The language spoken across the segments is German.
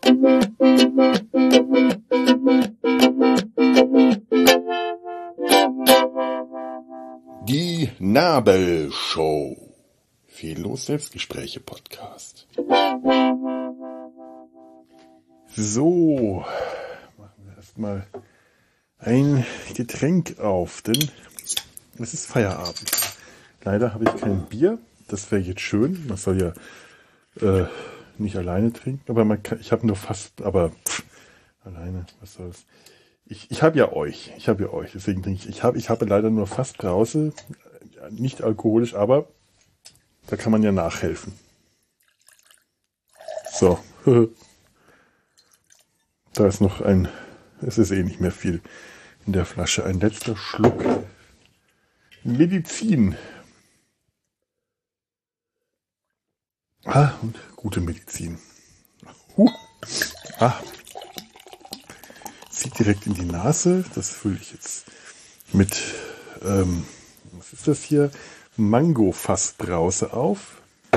Die Nabelshow. Fehllos Selbstgespräche Podcast. So, machen wir erstmal ein Getränk auf, denn es ist Feierabend. Leider habe ich kein Bier. Das wäre jetzt schön. Man soll ja nicht alleine trinken, aber ich habe nur fast, aber alleine, was soll's. Ich habe ja euch, deswegen trinke ich. Ich habe leider nur fast Brause, nicht alkoholisch, aber da kann man ja nachhelfen. So, da ist noch es ist eh nicht mehr viel in der Flasche. Ein letzter Schluck Medizin. Und gute Medizin. Zieht direkt in die Nase. Das fülle ich jetzt mit, was ist das hier? Mango-Fassbrause auf.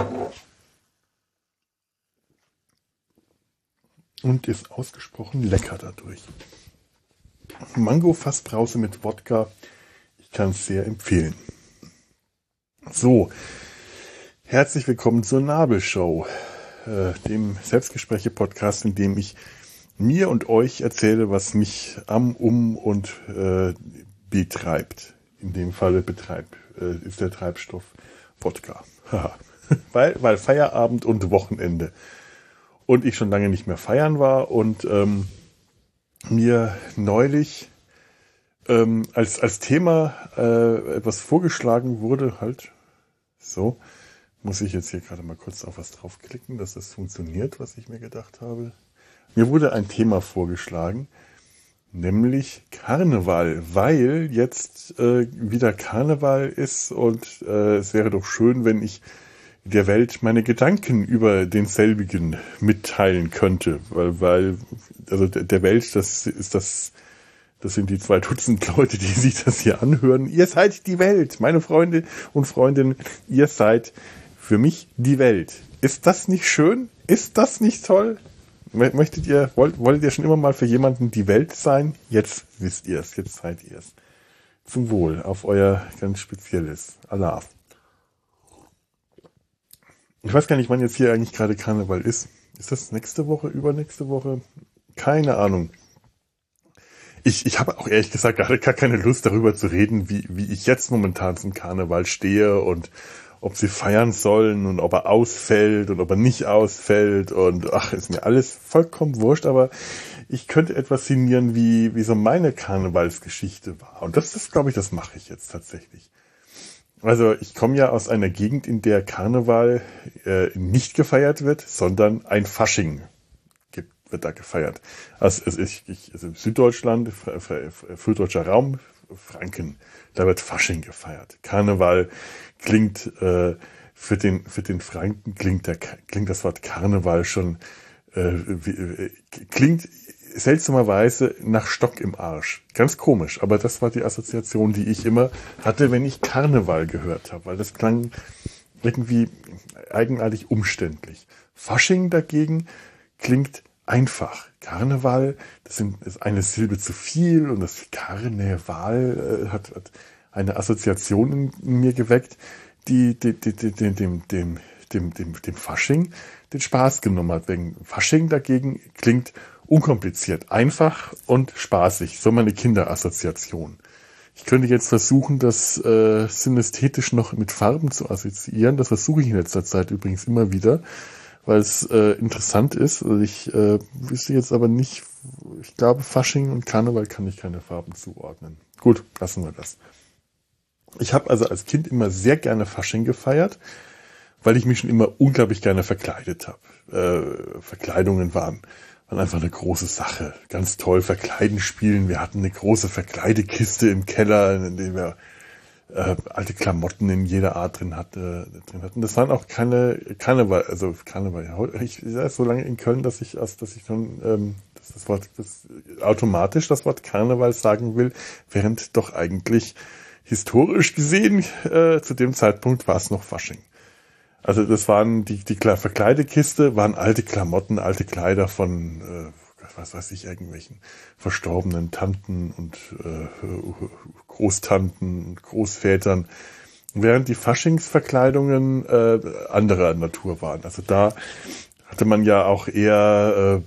Und ist ausgesprochen lecker dadurch. Mango-Fassbrause mit Wodka. Ich kann es sehr empfehlen. So. Herzlich willkommen zur Nabelshow, dem Selbstgespräche-Podcast, in dem ich mir und euch erzähle, was mich und betreibt. In dem Falle ist der Treibstoff Wodka. weil Feierabend und Wochenende. Und ich schon lange nicht mehr feiern war und mir neulich als Thema etwas vorgeschlagen wurde, halt so. Muss ich jetzt hier gerade mal kurz auf was draufklicken, dass das funktioniert, was ich mir gedacht habe. Mir wurde ein Thema vorgeschlagen, nämlich Karneval, weil jetzt wieder Karneval ist und es wäre doch schön, wenn ich der Welt meine Gedanken über denselbigen mitteilen könnte, weil also der Welt, das sind die 2 Dutzend Leute, die sich das hier anhören. Ihr seid die Welt, meine Freunde und Freundinnen, ihr seid für mich die Welt. Ist das nicht schön? Ist das nicht toll? Wollt ihr schon immer mal für jemanden die Welt sein? Jetzt wisst ihr es, jetzt seid ihr es. Zum Wohl, auf euer ganz spezielles Allah. Ich weiß gar nicht, wann jetzt hier eigentlich gerade Karneval ist. Ist das nächste Woche, übernächste Woche? Keine Ahnung. Ich habe auch ehrlich gesagt gar keine Lust darüber zu reden, wie ich jetzt momentan zum Karneval stehe und ob sie feiern sollen und ob er ausfällt und ob er nicht ausfällt und ist mir alles vollkommen wurscht, aber ich könnte etwas sinnieren, wie so meine Karnevalsgeschichte war. Und das glaube ich, das mache ich jetzt tatsächlich. Also ich komme ja aus einer Gegend, in der Karneval nicht gefeiert wird, sondern ein Fasching wird da gefeiert. Also Süddeutschland, süddeutscher Raum, Franken, da wird Fasching gefeiert. Karneval klingt für den Franken klingt das Wort Karneval schon klingt seltsamerweise nach Stock im Arsch. Ganz komisch, aber das war die Assoziation, die ich immer hatte, wenn ich Karneval gehört habe, weil das klang irgendwie eigenartig umständlich. Fasching dagegen klingt einfach. Karneval, das ist eine Silbe zu viel und das Karneval hat eine Assoziation in mir geweckt, die dem Fasching den Spaß genommen hat. Wegen Fasching dagegen klingt unkompliziert, einfach und spaßig. So meine Kinderassoziation. Ich könnte jetzt versuchen, das synästhetisch noch mit Farben zu assoziieren. Das versuche ich in letzter Zeit übrigens immer wieder, weil es interessant ist. Also ich wüsste jetzt aber nicht, ich glaube, Fasching und Karneval kann ich keine Farben zuordnen. Gut, lassen wir das. Ich habe also als Kind immer sehr gerne Fasching gefeiert, weil ich mich schon immer unglaublich gerne verkleidet habe. Verkleidungen waren einfach eine große Sache. Ganz toll, Verkleiden spielen. Wir hatten eine große Verkleidekiste im Keller, in der wir alte Klamotten in jeder Art drin hatten. Das waren auch keine Karneval, ja, so lange in Köln, dass ich schon automatisch das Wort Karneval sagen will, während doch eigentlich historisch gesehen zu dem Zeitpunkt war es noch Fasching. Also das waren die Verkleidekiste, waren alte Klamotten, alte Kleider von, was weiß ich, irgendwelchen verstorbenen Tanten und Großtanten und Großvätern. Während die Faschingsverkleidungen anderer Natur waren. Also da hatte man ja auch eher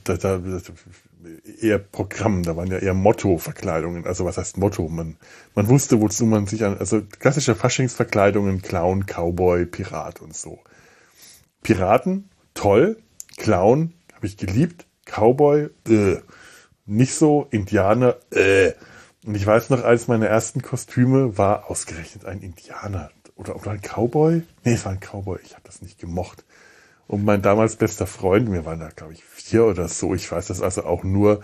eher Programm, da waren ja eher Motto-Verkleidungen. Also was heißt Motto? Man wusste, wozu man sich also klassische Faschingsverkleidungen, Clown, Cowboy, Pirat und so. Piraten, toll. Clown, habe ich geliebt. Cowboy, nicht so. Indianer, Und ich weiß noch, eines meiner ersten Kostüme war ausgerechnet ein Indianer. Oder ein Cowboy? Nee, es war ein Cowboy. Ich habe das nicht gemocht. Und mein damals bester Freund, wir waren da, glaube ich, 4 oder so. Ich weiß das also auch nur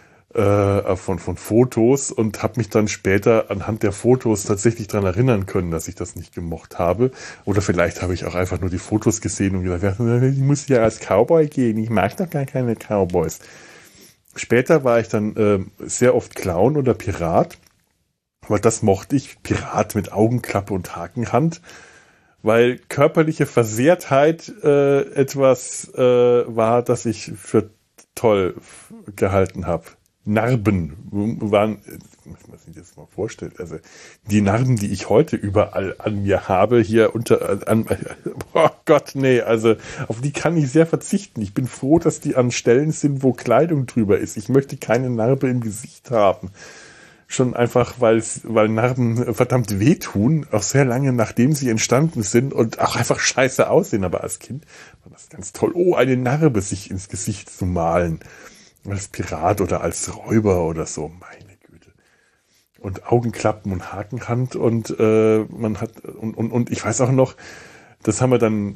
von Fotos und habe mich dann später anhand der Fotos tatsächlich daran erinnern können, dass ich das nicht gemocht habe. Oder vielleicht habe ich auch einfach nur die Fotos gesehen und gedacht, ich muss ja als Cowboy gehen. Ich mag doch gar keine Cowboys. Später war ich dann sehr oft Clown oder Pirat. Aber das mochte ich. Pirat mit Augenklappe und Hakenhand. Weil körperliche Versehrtheit etwas war, das ich für toll gehalten habe. Narben waren, ich muss mir das mal vorstellen, also die Narben, die ich heute überall an mir habe, hier oh Gott, nee, also auf die kann ich sehr verzichten. Ich bin froh, dass die an Stellen sind, wo Kleidung drüber ist. Ich möchte keine Narbe im Gesicht haben. Schon einfach, weil Narben verdammt wehtun, auch sehr lange nachdem sie entstanden sind und auch einfach scheiße aussehen. Aber als Kind war das ganz toll. Oh, eine Narbe sich ins Gesicht zu malen. Als Pirat oder als Räuber oder so. Meine Güte. Und Augenklappen und Hakenhand und man hat und ich weiß auch noch, das haben wir dann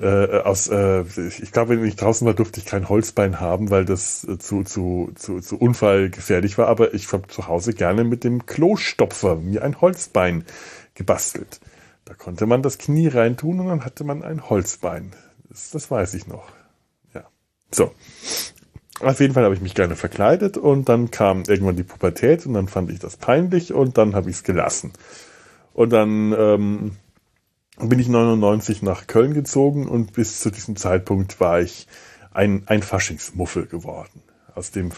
ich glaube, wenn ich draußen war, durfte ich kein Holzbein haben, weil das zu unfallgefährlich war. Aber ich habe zu Hause gerne mit dem Klostopfer mir ein Holzbein gebastelt. Da konnte man das Knie reintun und dann hatte man ein Holzbein. Das weiß ich noch. Ja. So. Auf jeden Fall habe ich mich gerne verkleidet und dann kam irgendwann die Pubertät und dann fand ich das peinlich und dann habe ich es gelassen. Und dann bin ich 99 nach Köln gezogen und bis zu diesem Zeitpunkt war ich ein Faschingsmuffel geworden. Aus dem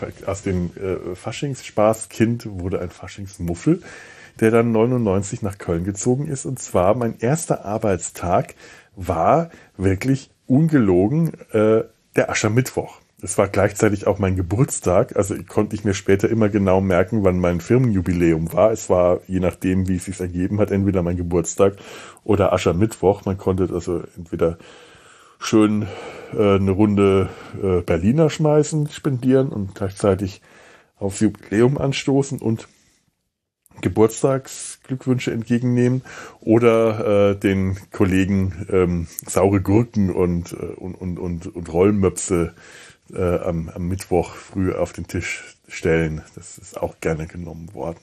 Faschingsspaßkind wurde ein Faschingsmuffel, der dann 99 nach Köln gezogen ist. Und zwar mein erster Arbeitstag war wirklich ungelogen der Aschermittwoch. Es war gleichzeitig auch mein Geburtstag, also konnte ich mir später immer genau merken, wann mein Firmenjubiläum war. Es war, je nachdem, wie es sich ergeben hat, entweder mein Geburtstag oder Aschermittwoch. Man konnte also entweder schön eine Runde Berliner spendieren und gleichzeitig aufs Jubiläum anstoßen und Geburtstagsglückwünsche entgegennehmen oder den Kollegen saure Gurken und Rollmöpse am Mittwoch früh auf den Tisch stellen. Das ist auch gerne genommen worden.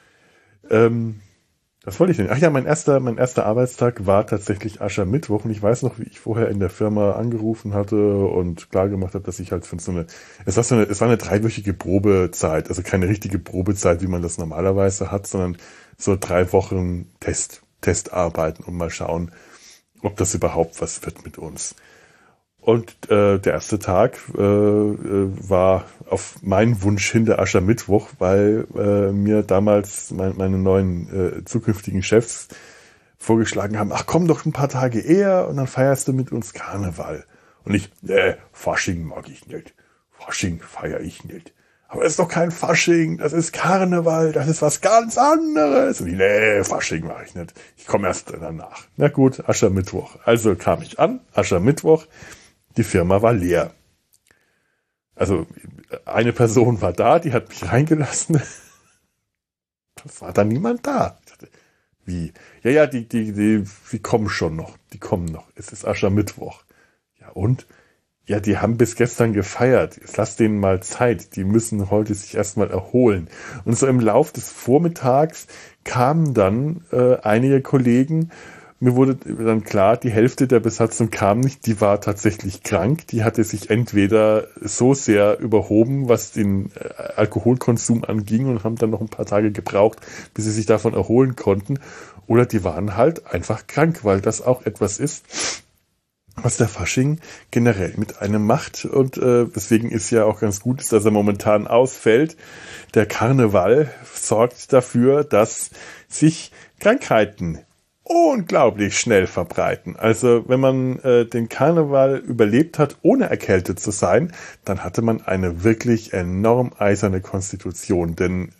Was wollte ich denn? Ach ja, mein erster Arbeitstag war tatsächlich Aschermittwoch und ich weiß noch, wie ich vorher in der Firma angerufen hatte und klar gemacht habe, dass ich halt es war eine 3-wöchige Probezeit, also keine richtige Probezeit, wie man das normalerweise hat, sondern so 3 Wochen Testarbeiten und mal schauen, ob das überhaupt was wird mit uns. Und der erste Tag war auf meinen Wunsch hin der Aschermittwoch, weil mir damals meine neuen zukünftigen Chefs vorgeschlagen haben, ach komm doch ein paar Tage eher und dann feierst du mit uns Karneval. Und ich, Fasching mag ich nicht. Fasching feiere ich nicht. Aber es ist doch kein Fasching, das ist Karneval, das ist was ganz anderes. Und ich, Fasching mache ich nicht. Ich komme erst danach. Na gut, Aschermittwoch. Also kam ich an, Aschermittwoch. Die Firma war leer. Also eine Person war da, die hat mich reingelassen. Es war dann niemand da. Ich dachte, wie? Ja, die kommen schon noch. Die kommen noch. Es ist Aschermittwoch. Ja und? Ja, die haben bis gestern gefeiert. Jetzt lass denen mal Zeit. Die müssen heute sich erstmal erholen. Und so im Lauf des Vormittags kamen dann einige Kollegen. Mir wurde dann klar, die Hälfte der Besatzung kam nicht, die war tatsächlich krank. Die hatte sich entweder so sehr überhoben, was den Alkoholkonsum anging und haben dann noch ein paar Tage gebraucht, bis sie sich davon erholen konnten. Oder die waren halt einfach krank, weil das auch etwas ist, was der Fasching generell mit einem macht. Und deswegen ist ja auch ganz gut, dass er momentan ausfällt. Der Karneval sorgt dafür, dass sich Krankheiten unglaublich schnell verbreiten. Also wenn man den Karneval überlebt hat, ohne erkältet zu sein, dann hatte man eine wirklich enorm eiserne Konstitution. Denn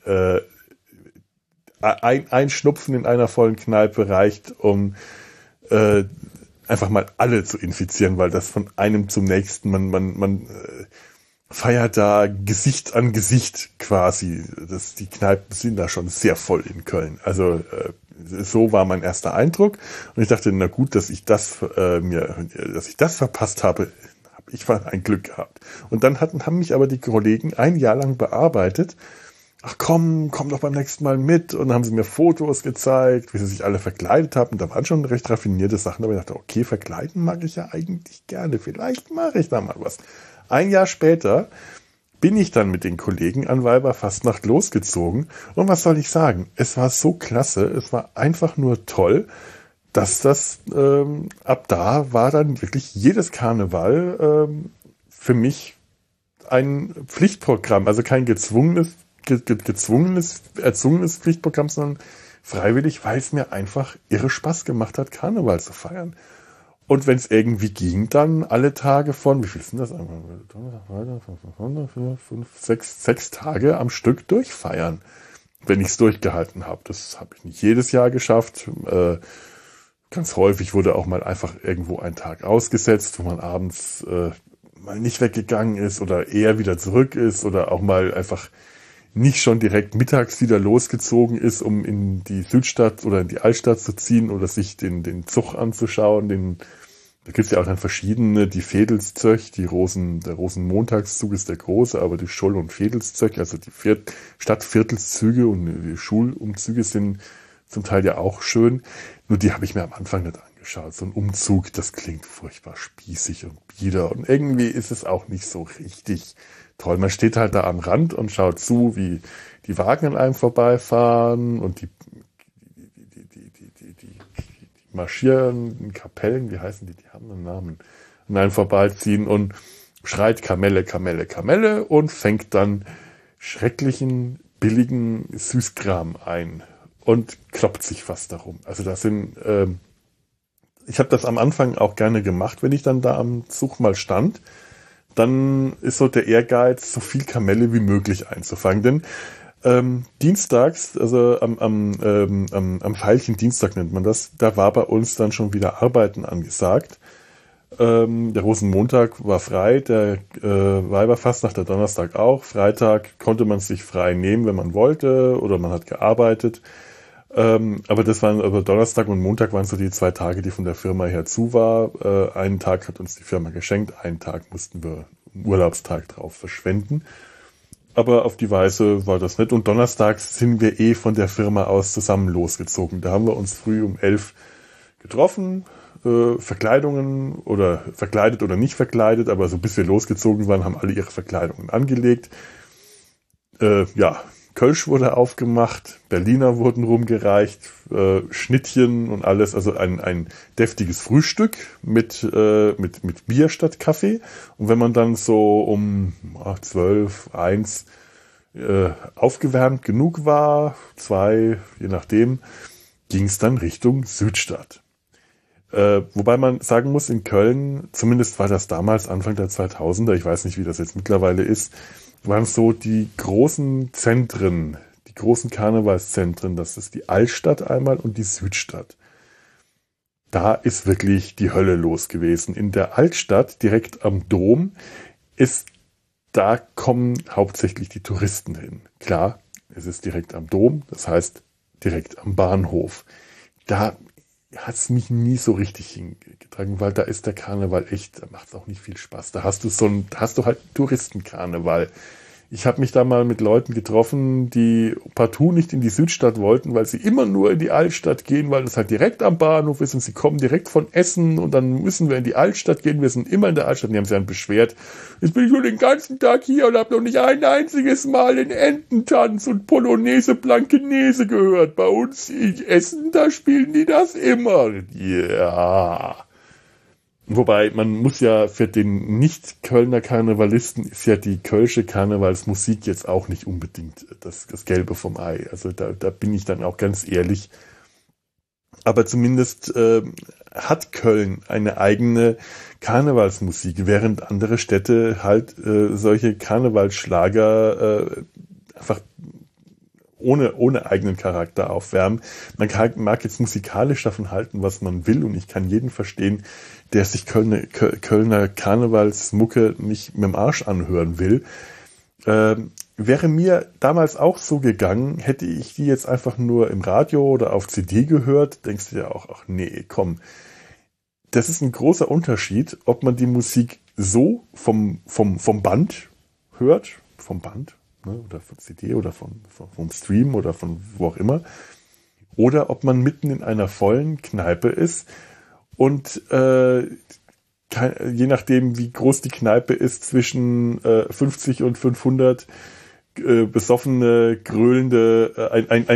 ein Schnupfen in einer vollen Kneipe reicht, um einfach mal alle zu infizieren, weil das von einem zum nächsten, man feiert da Gesicht an Gesicht quasi. Die Kneipen sind da schon sehr voll in Köln. Also so war mein erster Eindruck. Und ich dachte, na gut, dass ich das verpasst habe. Ich war ein Glück gehabt. Und dann haben mich aber die Kollegen ein Jahr lang bearbeitet. Ach komm doch beim nächsten Mal mit. Und dann haben sie mir Fotos gezeigt, wie sie sich alle verkleidet haben. Und da waren schon recht raffinierte Sachen. Aber ich dachte, okay, verkleiden mag ich ja eigentlich gerne. Vielleicht mache ich da mal was. Ein Jahr später bin ich dann mit den Kollegen an Weiberfastnacht losgezogen. Und was soll ich sagen? Es war so klasse. Es war einfach nur toll, dass das ab da war dann wirklich jedes Karneval für mich ein Pflichtprogramm. Also kein erzwungenes Pflichtprogramm, sondern freiwillig, weil es mir einfach irre Spaß gemacht hat, Karneval zu feiern. Und wenn es irgendwie ging, dann alle Tage von, wie viel sind das? 6 Tage am Stück durchfeiern, wenn ich es durchgehalten habe. Das habe ich nicht jedes Jahr geschafft. Ganz häufig wurde auch mal einfach irgendwo ein Tag ausgesetzt, wo man abends mal nicht weggegangen ist oder eher wieder zurück ist oder auch mal einfach nicht schon direkt mittags wieder losgezogen ist, um in die Südstadt oder in die Altstadt zu ziehen oder sich den Zug anzuschauen. Da gibt es ja auch dann verschiedene, die Vedelszöch, der Rosenmontagszug ist der große, aber die Scholl- und Vedelszöch, also die Stadtviertelszüge und die Schulumzüge sind zum Teil ja auch schön. Nur die habe ich mir am Anfang nicht angeschaut. So ein Umzug, das klingt furchtbar spießig und bieder. Und irgendwie ist es auch nicht so richtig toll. Man steht halt da am Rand und schaut zu, wie die Wagen an einem vorbeifahren und die marschierenden Kapellen, wie heißen die? Die haben einen Namen. An einem vorbeiziehen und schreit Kamelle, Kamelle, Kamelle und fängt dann schrecklichen, billigen Süßkram ein. Und kloppt sich fast darum. Also das sind, ich habe das am Anfang auch gerne gemacht, wenn ich dann da am Zug mal stand. Dann ist so der Ehrgeiz, so viel Kamelle wie möglich einzufangen. Denn dienstags, also am Veilchen-Dienstag nennt man das, da war bei uns dann schon wieder Arbeiten angesagt. Der Rosenmontag war frei, der Weiberfastnacht, der Donnerstag auch. Freitag konnte man sich frei nehmen, wenn man wollte, oder man hat gearbeitet. Aber Donnerstag und Montag waren so die 2 Tage, die von der Firma her zu war. Einen Tag hat uns die Firma geschenkt, einen Tag mussten wir einen Urlaubstag drauf verschwenden. Aber auf die Weise war das nett. Und donnerstags sind wir von der Firma aus zusammen losgezogen. Da haben wir uns früh um 11 getroffen, Verkleidungen oder verkleidet oder nicht verkleidet, aber so bis wir losgezogen waren, haben alle ihre Verkleidungen angelegt. Kölsch wurde aufgemacht, Berliner wurden rumgereicht, Schnittchen und alles, also ein deftiges Frühstück mit Bier statt Kaffee. Und wenn man dann so um 12, 1 aufgewärmt genug war, 2, je nachdem, ging es dann Richtung Südstadt. Wobei man sagen muss, in Köln, zumindest war das damals Anfang der 2000er, ich weiß nicht, wie das jetzt mittlerweile ist, waren so die großen Zentren, die großen Karnevalszentren, das ist die Altstadt einmal und die Südstadt. Da ist wirklich die Hölle los gewesen. In der Altstadt, direkt am Dom, da kommen hauptsächlich die Touristen hin. Klar, es ist direkt am Dom, das heißt direkt am Bahnhof. Da hat es mich nie so richtig hingetragen, weil da ist der Karneval echt, da macht es auch nicht viel Spaß. Da hast du halt Touristenkarneval. Ich habe mich da mal mit Leuten getroffen, die partout nicht in die Südstadt wollten, weil sie immer nur in die Altstadt gehen, weil das halt direkt am Bahnhof ist und sie kommen direkt von Essen und dann müssen wir in die Altstadt gehen. Wir sind immer in der Altstadt und die haben sich dann beschwert. Jetzt bin ich nur den ganzen Tag hier und habe noch nicht ein einziges Mal den Ententanz und Polonaise Blankenese gehört. Bei uns in Essen, da spielen die das immer. Ja. Wobei, man muss ja für den Nicht-Kölner Karnevalisten ist ja die kölsche Karnevalsmusik jetzt auch nicht unbedingt das Gelbe vom Ei. Also da bin ich dann auch ganz ehrlich. Aber zumindest hat Köln eine eigene Karnevalsmusik, während andere Städte halt solche Karnevalsschlager einfach ohne eigenen Charakter aufwärmen. Mag jetzt musikalisch davon halten, was man will, und ich kann jeden verstehen, der sich Kölner Karnevalsmucke nicht mit dem Arsch anhören will. Wäre mir damals auch so gegangen, hätte ich die jetzt einfach nur im Radio oder auf CD gehört, denkst du ja auch, ach nee, komm. Das ist ein großer Unterschied, ob man die Musik so vom Band hört, vom Band, ne, oder von CD oder vom Stream oder von wo auch immer, oder ob man mitten in einer vollen Kneipe ist und je nachdem, wie groß die Kneipe ist, zwischen 50 und 500 besoffene, gröhlende,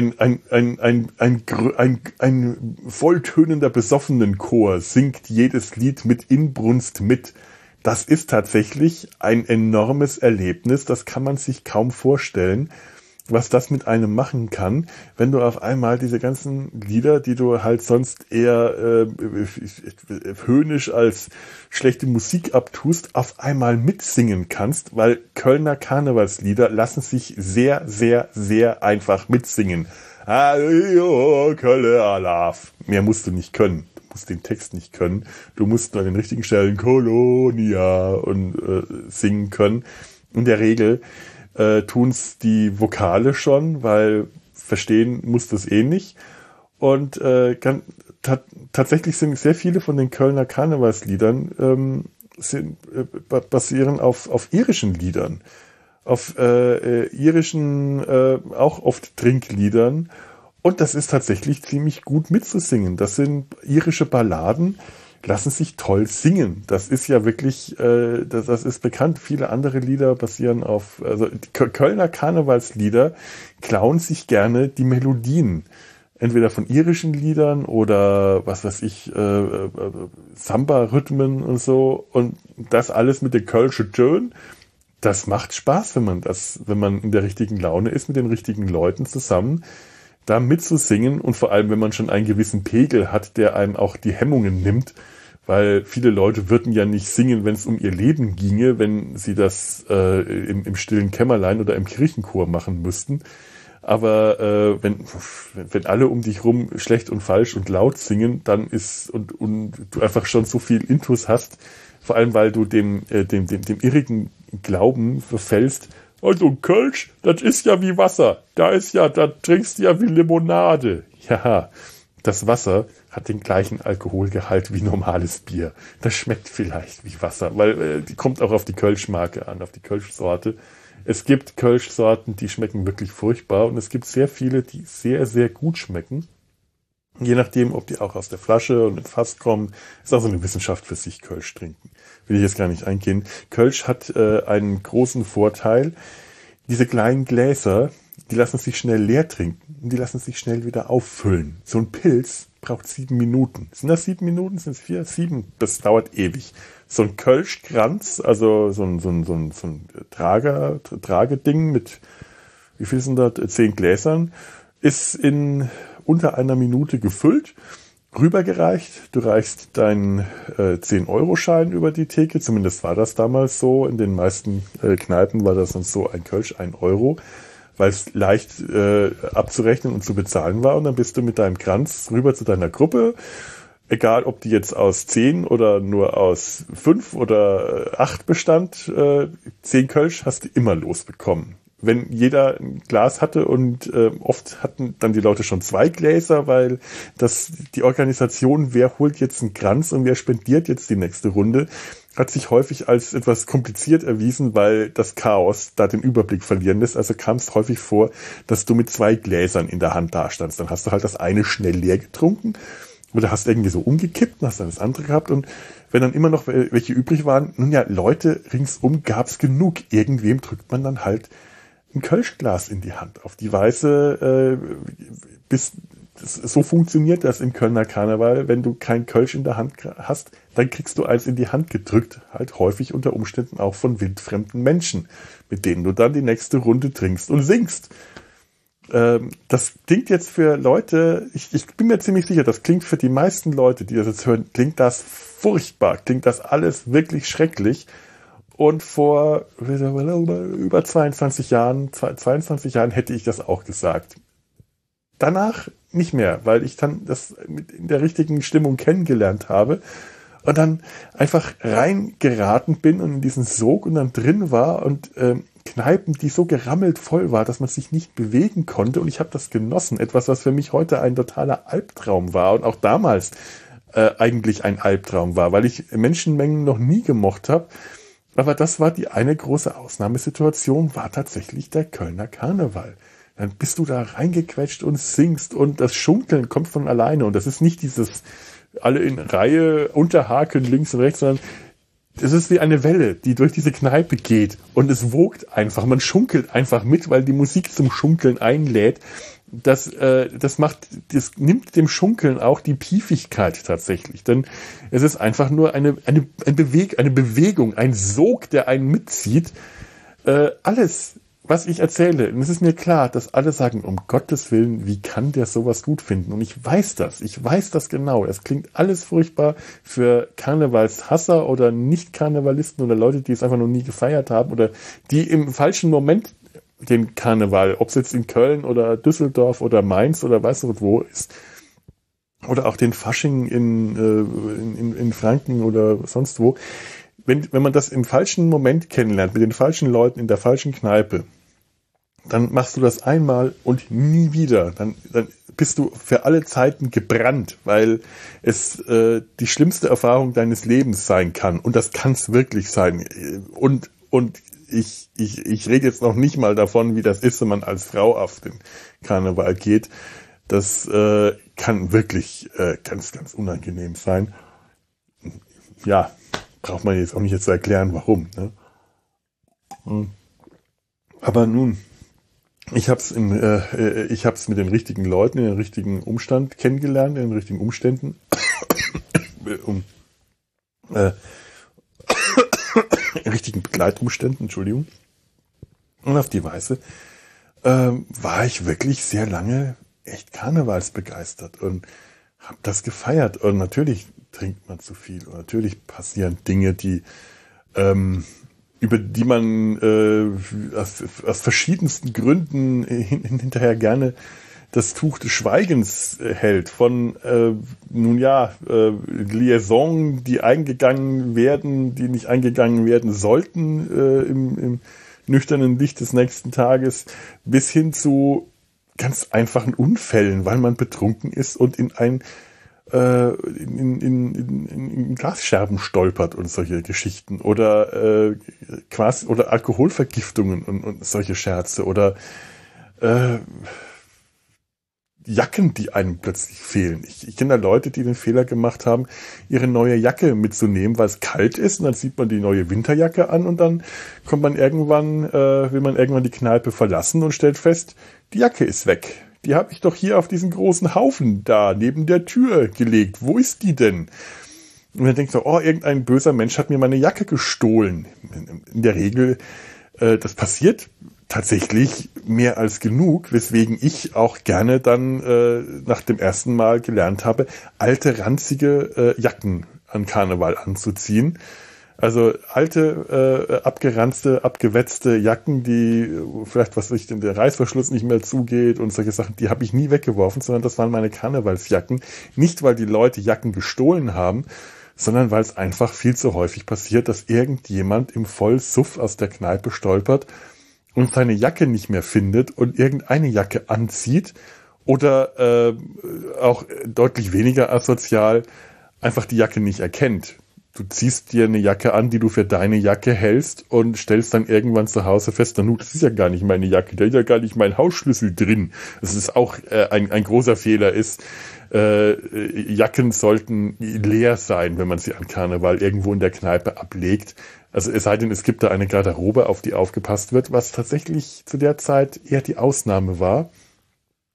ein volltönender Besoffenenchor singt jedes Lied mit Inbrunst mit. Das ist tatsächlich ein enormes Erlebnis, das kann man sich kaum vorstellen, was das mit einem machen kann, wenn du auf einmal diese ganzen Lieder, die du halt sonst eher höhnisch als schlechte Musik abtust, auf einmal mitsingen kannst, weil Kölner Karnevalslieder lassen sich sehr, sehr, sehr einfach mitsingen. Hallo, Kölle Alaf. Mehr musst du nicht können. Du musst den Text nicht können. Du musst nur an den richtigen Stellen Kolonia und singen können. In der Regel tun's die Vokale schon, weil verstehen musst du es eh nicht. Und tatsächlich sind sehr viele von den Kölner Karnevalsliedern basieren auf irischen Liedern, auf irischen, auch oft Trinkliedern. Und das ist tatsächlich ziemlich gut mitzusingen. Das sind irische Balladen, lassen sich toll singen. Das ist ja wirklich, das ist bekannt. Viele andere Lieder basieren auf, also die Kölner Karnevalslieder klauen sich gerne die Melodien. Entweder von irischen Liedern oder was weiß ich, Samba-Rhythmen und so. Und das alles mit der kölsche Tön. Das macht Spaß, wenn man in der richtigen Laune ist, mit den richtigen Leuten zusammen, da mitzusingen, und vor allem, wenn man schon einen gewissen Pegel hat, der einem auch die Hemmungen nimmt, weil viele Leute würden ja nicht singen, wenn es um ihr Leben ginge, wenn sie das im stillen Kämmerlein oder im Kirchenchor machen müssten. Aber wenn alle um dich rum schlecht und falsch und laut singen, dann ist und du einfach schon so viel Intus hast, vor allem weil du dem irrigen Glauben verfällst, also Kölsch, das ist ja wie Wasser. Da trinkst du ja wie Limonade. Ja, das Wasser hat den gleichen Alkoholgehalt wie normales Bier. Das schmeckt vielleicht wie Wasser, weil die kommt auch auf die Kölschmarke an, auf die Kölschsorte. Es gibt Kölschsorten, die schmecken wirklich furchtbar, und es gibt sehr viele, die sehr, sehr gut schmecken. Je nachdem, ob die auch aus der Flasche und im Fass kommen, ist auch so eine Wissenschaft für sich, Kölsch trinken. Will ich jetzt gar nicht eingehen. Kölsch hat einen großen Vorteil. Diese kleinen Gläser, die lassen sich schnell leer trinken und die lassen sich schnell wieder auffüllen. So ein Pilz braucht 7 Minuten. Sind das 7 Minuten? Sind es 4? 7? Das dauert ewig. So ein Kölschkranz, also so ein Trageding mit, wie viel sind das? 10 Gläsern, ist in unter einer Minute gefüllt, rübergereicht. Du reichst deinen 10-Euro-Schein über die Theke, zumindest war das damals so. In den meisten Kneipen war das sonst so, ein Kölsch 1 Euro, weil es leicht abzurechnen und zu bezahlen war. Und dann bist du mit deinem Kranz rüber zu deiner Gruppe, egal ob die jetzt aus 10 oder nur aus 5 oder 8 bestand, 10 Kölsch hast du immer losbekommen. Wenn jeder ein Glas hatte, und oft hatten dann die Leute schon 2 Gläser, weil die Organisation, wer holt jetzt einen Kranz und wer spendiert jetzt die nächste Runde, hat sich häufig als etwas kompliziert erwiesen, weil das Chaos da den Überblick verlieren lässt. Also kam es häufig vor, dass du mit 2 Gläsern in der Hand dastandst. Dann hast du halt das eine schnell leer getrunken oder hast irgendwie so umgekippt und hast dann das andere gehabt, und wenn dann immer noch welche übrig waren, nun ja, Leute ringsum gab's genug. Irgendwem drückt man dann halt ein Kölschglas in die Hand. Auf die Weise, bis so funktioniert das im Kölner Karneval. Wenn du kein Kölsch in der Hand hast, dann kriegst du eins in die Hand gedrückt, halt häufig unter Umständen auch von wildfremden Menschen, mit denen du dann die nächste Runde trinkst und singst. Das klingt jetzt für Leute, ich bin mir ziemlich sicher, das klingt für die meisten Leute, die das jetzt hören, klingt das furchtbar, klingt das alles wirklich schrecklich. Und vor über 22 Jahren hätte ich das auch gesagt. Danach nicht mehr, weil ich dann das in der richtigen Stimmung kennengelernt habe und dann einfach reingeraten bin und in diesen Sog und dann drin war und Kneipen, die so gerammelt voll war, dass man sich nicht bewegen konnte, und ich habe das genossen. Etwas, was für mich heute ein totaler Albtraum war und auch damals eigentlich ein Albtraum war, weil ich Menschenmengen noch nie gemocht habe. Aber das war die eine große Ausnahmesituation, war tatsächlich der Kölner Karneval. Dann bist du da reingequetscht und singst und das Schunkeln kommt von alleine. Und das ist nicht dieses alle in Reihe unterhaken links und rechts, sondern es ist wie eine Welle, die durch diese Kneipe geht. Und es wogt einfach, man schunkelt einfach mit, weil die Musik zum Schunkeln einlädt. Das nimmt dem Schunkeln auch die Piefigkeit tatsächlich. Denn es ist einfach nur eine Bewegung, ein Sog, der einen mitzieht. Alles, was ich erzähle, und es ist mir klar, dass alle sagen, um Gottes Willen, wie kann der sowas gut finden? Und ich weiß das genau. Es klingt alles furchtbar für Karnevalshasser oder Nicht-Karnevalisten oder Leute, die es einfach noch nie gefeiert haben oder die im falschen Moment den Karneval, ob es jetzt in Köln oder Düsseldorf oder Mainz oder weiß nicht wo ist, oder auch den Fasching in Franken oder sonst wo. Wenn man das im falschen Moment kennenlernt, mit den falschen Leuten in der falschen Kneipe, dann machst du das einmal und nie wieder. Dann bist du für alle Zeiten gebrannt, weil es die schlimmste Erfahrung deines Lebens sein kann. Und das kann es wirklich sein. Und ich rede jetzt noch nicht mal davon, wie das ist, wenn man als Frau auf den Karneval geht. Das kann wirklich ganz, ganz unangenehm sein. Ja, braucht man jetzt auch nicht jetzt zu erklären, warum. Ne? Aber nun, ich hab's mit den richtigen Leuten in den richtigen Umstand kennengelernt, in den richtigen Umständen. In richtigen Begleitumständen, Entschuldigung. Und auf die Weise war ich wirklich sehr lange echt karnevalsbegeistert und habe das gefeiert. Und natürlich trinkt man zu viel. Und natürlich passieren Dinge, über die man aus verschiedensten Gründen hinterher gerne das Tuch des Schweigens hält. Von Liaison, die eingegangen werden, die nicht eingegangen werden sollten im nüchternen Licht des nächsten Tages, bis hin zu ganz einfachen Unfällen, weil man betrunken ist und in Glasscherben stolpert und solche Geschichten oder oder Alkoholvergiftungen und solche Scherze oder Jacken, die einem plötzlich fehlen. Ich kenne da Leute, die den Fehler gemacht haben, ihre neue Jacke mitzunehmen, weil es kalt ist, und dann zieht man die neue Winterjacke an und dann will man irgendwann die Kneipe verlassen und stellt fest, die Jacke ist weg. Die habe ich doch hier auf diesen großen Haufen da neben der Tür gelegt. Wo ist die denn? Und dann denkt so, irgendein böser Mensch hat mir meine Jacke gestohlen. In der Regel, das passiert tatsächlich mehr als genug, weswegen ich auch gerne dann nach dem ersten Mal gelernt habe, alte, ranzige Jacken an Karneval anzuziehen. Also alte, abgeranzte, abgewetzte Jacken, die vielleicht, der Reißverschluss nicht mehr zugeht und solche Sachen, die habe ich nie weggeworfen, sondern das waren meine Karnevalsjacken. Nicht, weil die Leute Jacken gestohlen haben, sondern weil es einfach viel zu häufig passiert, dass irgendjemand im Vollsuff aus der Kneipe stolpert und seine Jacke nicht mehr findet und irgendeine Jacke anzieht oder auch deutlich weniger asozial einfach die Jacke nicht erkennt. Du ziehst dir eine Jacke an, die du für deine Jacke hältst und stellst dann irgendwann zu Hause fest, das ist ja gar nicht meine Jacke, da ist ja gar nicht mein Hausschlüssel drin. Das ist auch ein großer Fehler ist. Jacken sollten leer sein, wenn man sie an Karneval irgendwo in der Kneipe ablegt. Also es sei denn, es gibt da eine Garderobe, auf die aufgepasst wird, was tatsächlich zu der Zeit eher die Ausnahme war.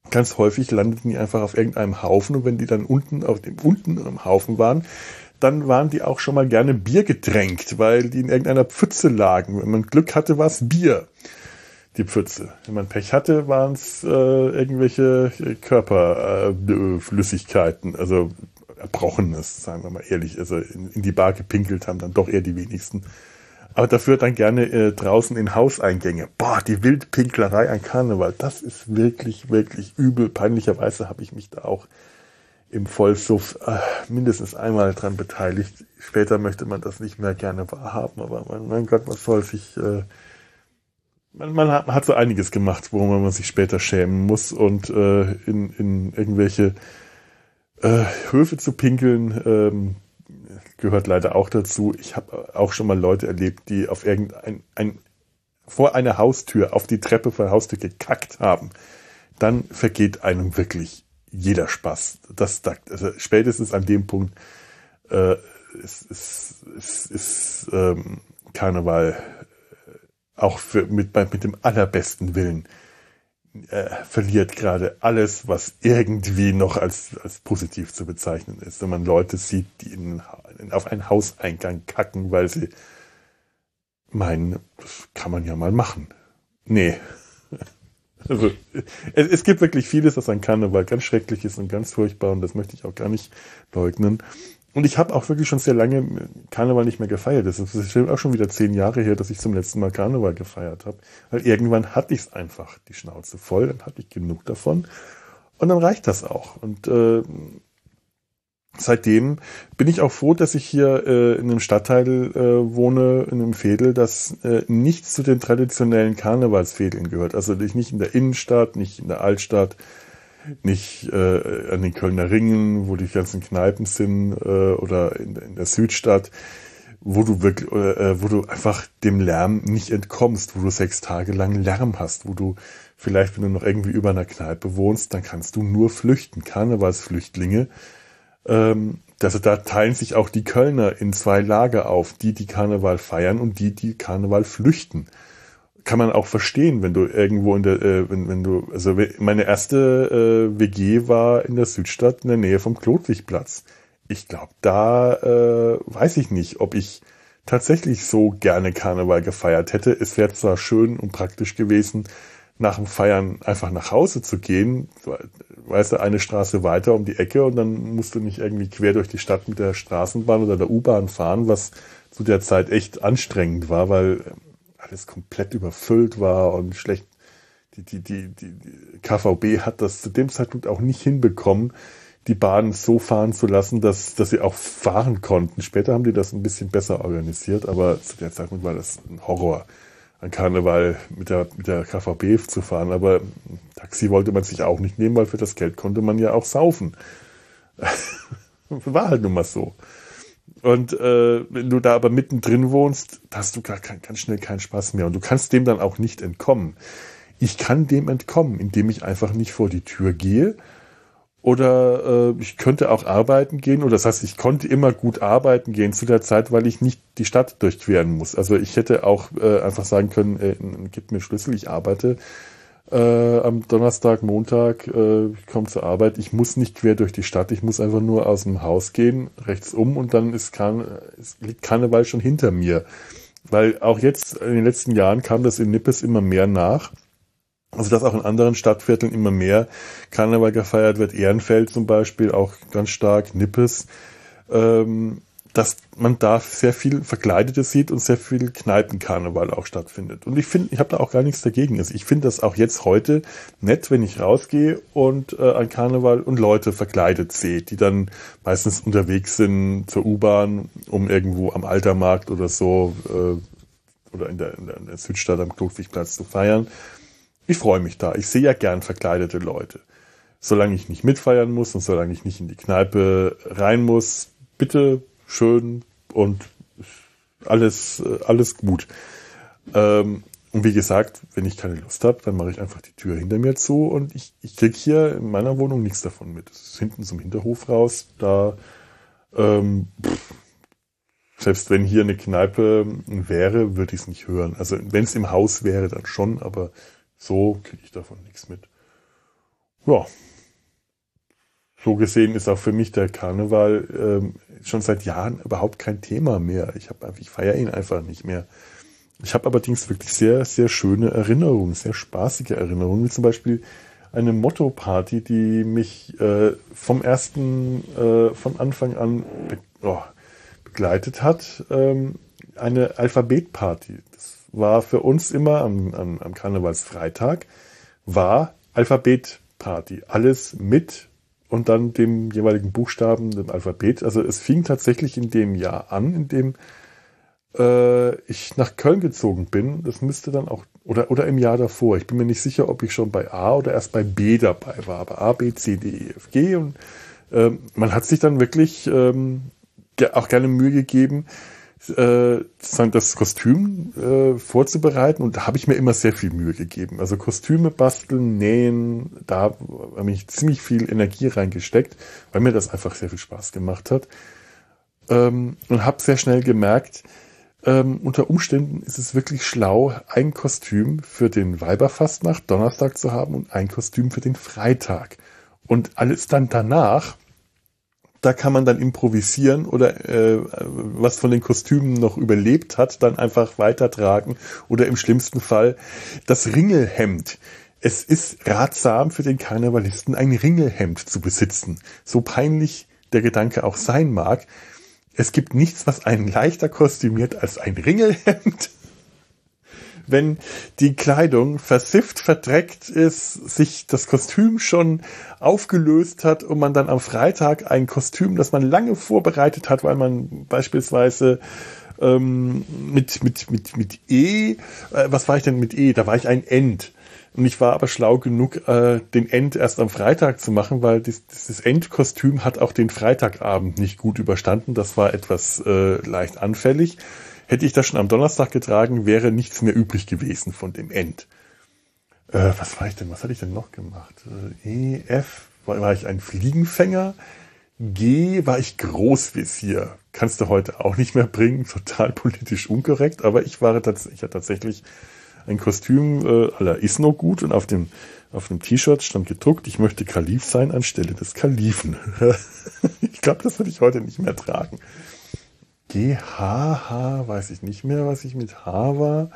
ganz häufig landeten die einfach auf irgendeinem Haufen und wenn die dann unten am Haufen waren, dann waren die auch schon mal gerne Bier getränkt, weil die in irgendeiner Pfütze lagen. Wenn man Glück hatte, war es Bier, die Pfütze. Wenn man Pech hatte, waren es irgendwelche Körperflüssigkeiten, also Erbrochenes, sagen wir mal ehrlich. Also in die Bar gepinkelt haben dann doch eher die wenigsten. Aber dafür dann gerne draußen in Hauseingänge. Boah, die Wildpinklerei an Karneval, das ist wirklich, wirklich übel. Peinlicherweise habe ich mich da auch im Vollsuff mindestens einmal dran beteiligt. Später möchte man das nicht mehr gerne wahrhaben, aber mein Gott, was soll sich... Man hat so einiges gemacht, worüber man sich später schämen muss und in irgendwelche Höfe zu pinkeln gehört leider auch dazu. Ich habe auch schon mal Leute erlebt, die auf vor einer Haustür auf die Treppe vor der Haustür gekackt haben. Dann vergeht einem wirklich jeder Spaß. Also spätestens an dem Punkt ist Karneval auch mit dem allerbesten Willen verliert gerade alles, was irgendwie noch als positiv zu bezeichnen ist. Wenn man Leute sieht, die auf einen Hauseingang kacken, weil sie meinen, das kann man ja mal machen. Nee. Also, es gibt wirklich vieles, was an Karneval ganz schrecklich ist und ganz furchtbar und das möchte ich auch gar nicht leugnen. Und ich habe auch wirklich schon sehr lange Karneval nicht mehr gefeiert. Das ist auch schon wieder 10 Jahre her, dass ich zum letzten Mal Karneval gefeiert habe. Weil irgendwann hatte ich es einfach die Schnauze voll, dann hatte ich genug davon und dann reicht das auch. Und seitdem bin ich auch froh, dass ich hier in einem Stadtteil wohne, in einem Veedel, das nichts zu den traditionellen Karnevalsveedeln gehört. Also nicht in der Innenstadt, nicht in der Altstadt, nicht an den Kölner Ringen, wo die ganzen Kneipen sind, oder in der Südstadt, wo du wirklich, wo du einfach dem Lärm nicht entkommst, wo du 6 Tage lang Lärm hast, wo du vielleicht, wenn du noch irgendwie über einer Kneipe wohnst, dann kannst du nur flüchten. Karnevalsflüchtlinge. Also da teilen sich auch die Kölner in 2 Lager auf, die Karneval feiern und die Karneval flüchten. Kann man auch verstehen, wenn du irgendwo also meine erste WG war in der Südstadt in der Nähe vom Klotwigplatz. Ich glaube, da weiß ich nicht, ob ich tatsächlich so gerne Karneval gefeiert hätte. Es wäre zwar schön und praktisch gewesen, nach dem Feiern einfach nach Hause zu gehen, weißt du, eine Straße weiter um die Ecke und dann musst du nicht irgendwie quer durch die Stadt mit der Straßenbahn oder der U-Bahn fahren, was zu der Zeit echt anstrengend war, weil alles komplett überfüllt war und schlecht. Die KVB hat das zu dem Zeitpunkt auch nicht hinbekommen, die Bahn so fahren zu lassen, dass sie auch fahren konnten. Später haben die das ein bisschen besser organisiert, aber zu der Zeitpunkt war das ein Horror, an Karneval mit der KVB zu fahren. Aber Taxi wollte man sich auch nicht nehmen, weil für das Geld konnte man ja auch saufen. War halt nun mal so. Und wenn du da aber mittendrin wohnst, hast du ganz schnell keinen Spaß mehr. Und du kannst dem dann auch nicht entkommen. Ich kann dem entkommen, indem ich einfach nicht vor die Tür gehe. Oder ich könnte auch arbeiten gehen. Oder das heißt, ich konnte immer gut arbeiten gehen zu der Zeit, weil ich nicht die Stadt durchqueren muss. Also ich hätte auch einfach sagen können, gib mir Schlüssel, ich arbeite am Donnerstag, Montag, ich komme zur Arbeit. Ich muss nicht quer durch die Stadt, ich muss einfach nur aus dem Haus gehen, rechts um und dann liegt Karneval schon hinter mir. Weil auch jetzt in den letzten Jahren kam das in Nippes immer mehr nach. Also dass auch in anderen Stadtvierteln immer mehr Karneval gefeiert wird. Ehrenfeld zum Beispiel auch ganz stark, Nippes. Dass man da sehr viel Verkleidetes sieht und sehr viel Kneipenkarneval auch stattfindet. Und ich habe da auch gar nichts dagegen. Also ich finde das auch jetzt heute nett, wenn ich rausgehe und an Karneval und Leute verkleidet sehe, die dann meistens unterwegs sind zur U-Bahn, um irgendwo am Altermarkt oder so oder in der Südstadt am Klotwigplatz zu feiern. Ich freue mich da. Ich sehe ja gern verkleidete Leute. Solange ich nicht mitfeiern muss und solange ich nicht in die Kneipe rein muss, bitte schön und alles gut. Und wie gesagt, wenn ich keine Lust habe, dann mache ich einfach die Tür hinter mir zu und ich kriege hier in meiner Wohnung nichts davon mit. Es ist hinten zum Hinterhof raus, da selbst wenn hier eine Kneipe wäre, würde ich es nicht hören. Also wenn es im Haus wäre, dann schon, aber so kriege ich davon nichts mit. ja, so gesehen ist auch für mich der Karneval schon seit Jahren überhaupt kein Thema mehr. Ich feiere ihn einfach nicht mehr. Ich habe allerdings wirklich sehr, sehr schöne Erinnerungen, sehr spaßige Erinnerungen, wie zum Beispiel eine Motto-Party, die mich von Anfang an begleitet hat. Eine Alphabet-Party. Das war für uns immer am Karnevalsfreitag, war Alphabet-Party. Alles mit und dann dem jeweiligen Buchstaben, dem Alphabet. Also es fing tatsächlich in dem Jahr an, in dem ich nach Köln gezogen bin. Das müsste dann auch, oder im Jahr davor. Ich bin mir nicht sicher, ob ich schon bei A oder erst bei B dabei war. Aber A, B, C, D, E, F, G. Und man hat sich dann wirklich auch gerne Mühe gegeben, das Kostüm vorzubereiten. Und da habe ich mir immer sehr viel Mühe gegeben. Also Kostüme basteln, nähen, da habe ich ziemlich viel Energie reingesteckt, weil mir das einfach sehr viel Spaß gemacht hat. Und habe sehr schnell gemerkt, unter Umständen ist es wirklich schlau, ein Kostüm für den Weiberfastnacht Donnerstag zu haben und ein Kostüm für den Freitag. Und alles dann danach, da kann man dann improvisieren oder was von den Kostümen noch überlebt hat, dann einfach weitertragen oder im schlimmsten Fall das Ringelhemd. Es ist ratsam für den Karnevalisten, ein Ringelhemd zu besitzen. So peinlich der Gedanke auch sein mag. Es gibt nichts, was einen leichter kostümiert als ein Ringelhemd. Wenn die Kleidung versifft, verdreckt ist, sich das Kostüm schon aufgelöst hat und man dann am Freitag ein Kostüm, das man lange vorbereitet hat, weil man beispielsweise mit E, was war ich denn mit E? Da war ich ein End. Und ich war aber schlau genug, den End erst am Freitag zu machen, weil dieses Endkostüm hat auch den Freitagabend nicht gut überstanden. Das war etwas leicht anfällig. Hätte ich das schon am Donnerstag getragen, wäre nichts mehr übrig gewesen von dem End. Was hatte ich denn noch gemacht? E, F, war ich ein Fliegenfänger? G, war ich Großvezier. Kannst du heute auch nicht mehr bringen, total politisch unkorrekt, aber ich hatte tatsächlich ein Kostüm à la Isno gut und auf dem T-Shirt stand gedruckt, ich möchte Kalif sein anstelle des Kalifen. Ich glaube, das würde ich heute nicht mehr tragen. G, H, weiß ich nicht mehr, was ich mit H war.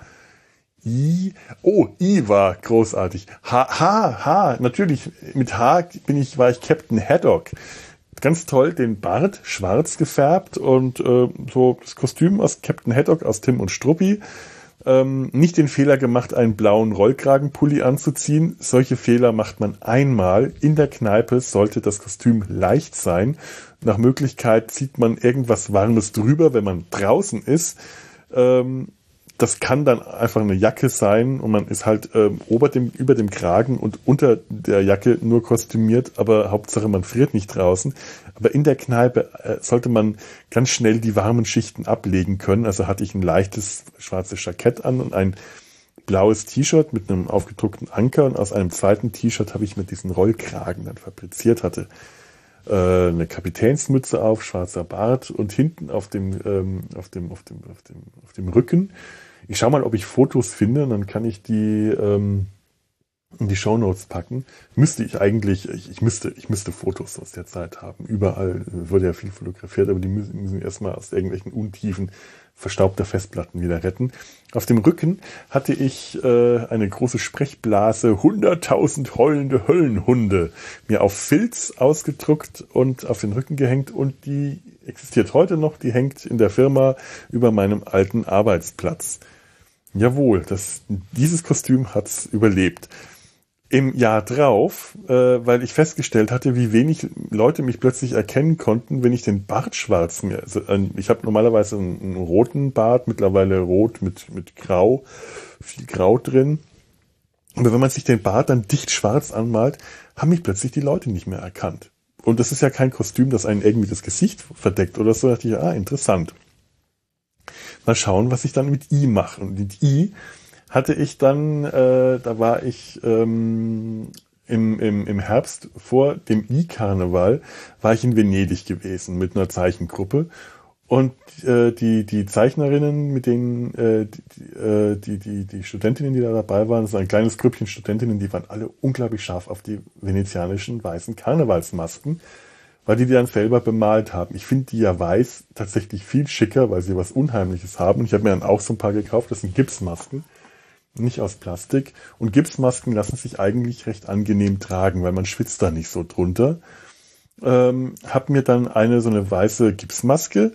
I war großartig. H, natürlich, mit H war ich Captain Haddock. Ganz toll, den Bart schwarz gefärbt und so das Kostüm aus Captain Haddock aus Tim und Struppi. Nicht den Fehler gemacht, einen blauen Rollkragenpulli anzuziehen. Solche Fehler macht man einmal. In der Kneipe sollte das Kostüm leicht sein. Nach Möglichkeit zieht man irgendwas Warmes drüber, wenn man draußen ist. Das kann dann einfach eine Jacke sein und man ist halt über dem Kragen und unter der Jacke nur kostümiert, aber Hauptsache man friert nicht draußen. Aber in der Kneipe sollte man ganz schnell die warmen Schichten ablegen können. Also hatte ich ein leichtes schwarzes Jackett an und ein blaues T-Shirt mit einem aufgedruckten Anker und aus einem zweiten T-Shirt habe ich mit diesen Rollkragen dann fabriziert, hatte eine Kapitänsmütze auf, schwarzer Bart und hinten auf dem Rücken. Ich schaue mal, ob ich Fotos finde und dann kann ich die in die Shownotes packen. Müsste ich eigentlich, ich müsste Fotos aus der Zeit haben. Überall wurde ja viel fotografiert, aber die müssen erstmal aus irgendwelchen Untiefen verstaubter Festplatten wieder retten. Auf dem Rücken hatte ich eine große Sprechblase 100.000 heulende Höllenhunde mir auf Filz ausgedruckt und auf den Rücken gehängt und die existiert heute noch, die hängt in der Firma über meinem alten Arbeitsplatz. Jawohl, dieses Kostüm hat's überlebt. Im Jahr drauf, weil ich festgestellt hatte, wie wenig Leute mich plötzlich erkennen konnten, wenn ich den Bart schwarz mir. Also, ich habe normalerweise einen roten Bart, mittlerweile rot mit Grau, viel Grau drin. Aber wenn man sich den Bart dann dicht schwarz anmalt, haben mich plötzlich die Leute nicht mehr erkannt. Und das ist ja kein Kostüm, das einen irgendwie das Gesicht verdeckt oder so. Da dachte ich, interessant. Mal schauen, was ich dann mit I mache. Und mit I hatte ich dann, da war ich im Herbst vor dem I-Karneval, war ich in Venedig gewesen mit einer Zeichengruppe Und die Zeichnerinnen, mit denen die Studentinnen, die da dabei waren, so ein kleines Grüppchen Studentinnen, die waren alle unglaublich scharf auf die venezianischen weißen Karnevalsmasken, weil die dann selber bemalt haben. Ich finde die ja weiß tatsächlich viel schicker, weil sie was Unheimliches haben. Und ich habe mir dann auch so ein paar gekauft. Das sind Gipsmasken, nicht aus Plastik. Und Gipsmasken lassen sich eigentlich recht angenehm tragen, weil man schwitzt da nicht so drunter. Hab mir dann so eine weiße Gipsmaske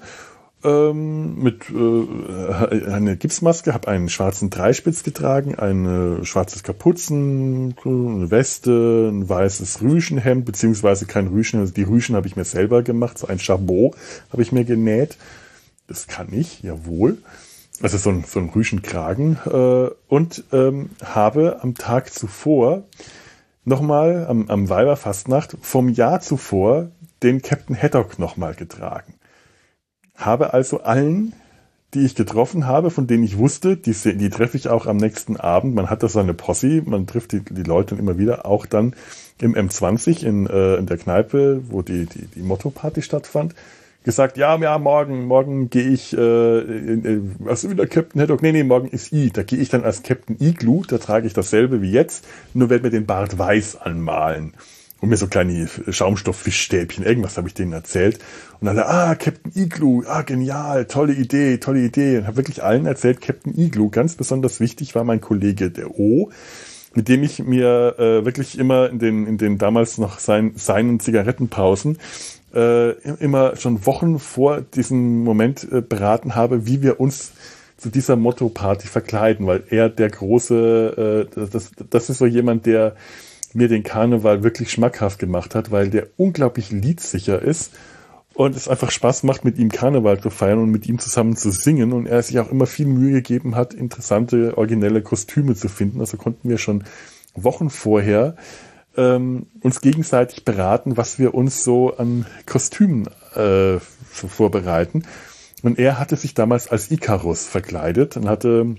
eine Gipsmaske, habe einen schwarzen Dreispitz getragen, ein schwarzes Kapuzen, eine Weste, ein weißes Rüschenhemd, beziehungsweise kein Rüschen, also die Rüschen habe ich mir selber gemacht, so ein Chabot habe ich mir genäht. Das kann ich, jawohl. Also so ein Rüschenkragen und habe am Tag zuvor nochmal am Weiberfastnacht vom Jahr zuvor den Captain Haddock nochmal getragen. Habe also allen, die ich getroffen habe, von denen ich wusste, die treffe ich auch am nächsten Abend. Man hat da so eine Posse, man trifft die Leute immer wieder, auch dann im M20 in der Kneipe, wo die Motto-Party stattfand, gesagt, ja, morgen gehe ich, was ist wieder Captain Haddock? Nee, morgen ist da gehe ich dann als Captain Igloo, da trage ich dasselbe wie jetzt, nur werde mir den Bart weiß anmalen. Und mir so kleine Schaumstofffischstäbchen, irgendwas habe ich denen erzählt. Und alle, Captain Igloo, genial, tolle Idee. Und habe wirklich allen erzählt, Captain Igloo. Ganz besonders wichtig war mein Kollege, der O, mit dem ich mir wirklich immer in den damals noch seinen Zigarettenpausen immer schon Wochen vor diesem Moment beraten habe, wie wir uns zu dieser Motto-Party verkleiden. Weil er der große, das ist so jemand, der mir den Karneval wirklich schmackhaft gemacht hat, weil der unglaublich liedsicher ist und es einfach Spaß macht, mit ihm Karneval zu feiern und mit ihm zusammen zu singen und er sich auch immer viel Mühe gegeben hat, interessante, originelle Kostüme zu finden. Also konnten wir schon Wochen vorher uns gegenseitig beraten, was wir uns so an Kostümen vorbereiten. Und er hatte sich damals als Ikarus verkleidet und hatte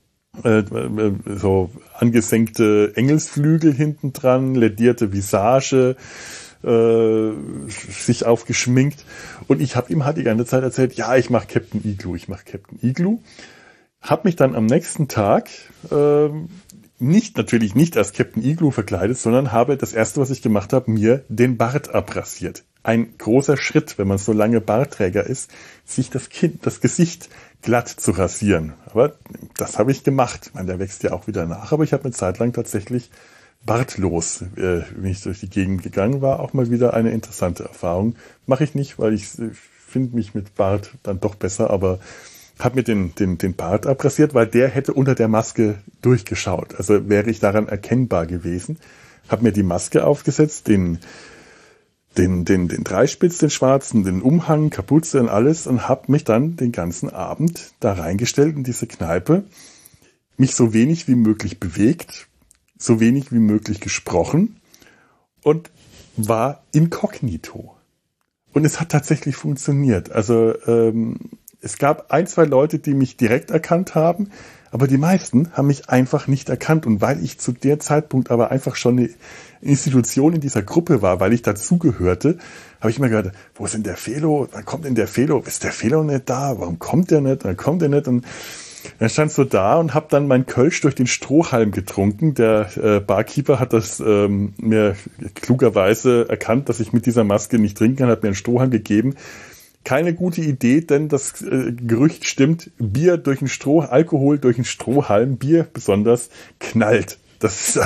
so angesenkte Engelsflügel hinten dran, ledierte Visage, sich aufgeschminkt. Und ich habe ihm halt die ganze Zeit erzählt, ja, ich mache Captain Igloo. Hab mich dann am nächsten Tag natürlich nicht als Captain Igloo verkleidet, sondern habe das erste, was ich gemacht habe, mir den Bart abrasiert. Ein großer Schritt, wenn man so lange Bartträger ist, sich das Gesicht glatt zu rasieren. Aber das habe ich gemacht. Ich meine, der wächst ja auch wieder nach, aber ich habe eine Zeit lang tatsächlich bartlos, bin ich durch die Gegend gegangen, war auch mal wieder eine interessante Erfahrung. Mache ich nicht, weil ich finde mich mit Bart dann doch besser, aber habe mir den Bart abrasiert, weil der hätte unter der Maske durchgeschaut. Also wäre ich daran erkennbar gewesen. Habe mir die Maske aufgesetzt, den Dreispitz, den schwarzen, den Umhang, Kapuze und alles und habe mich dann den ganzen Abend da reingestellt in diese Kneipe, mich so wenig wie möglich bewegt, so wenig wie möglich gesprochen und war inkognito. Und es hat tatsächlich funktioniert. Also es gab 1-2 Leute, die mich direkt erkannt haben, aber die meisten haben mich einfach nicht erkannt. Und weil ich zu der Zeitpunkt aber einfach schon eine Institution in dieser Gruppe war, weil ich dazugehörte, habe ich immer gedacht, wo ist denn der Felo? Wann kommt denn der Felo? Ist der Felo nicht da? Warum kommt der nicht? Dann kommt er nicht. Und dann stand so da und habe dann mein Kölsch durch den Strohhalm getrunken. Der Barkeeper hat das mir klugerweise erkannt, dass ich mit dieser Maske nicht trinken kann, hat mir einen Strohhalm gegeben. Keine gute Idee, denn das Gerücht stimmt, Alkohol durch den Strohhalm, Bier besonders, knallt. Das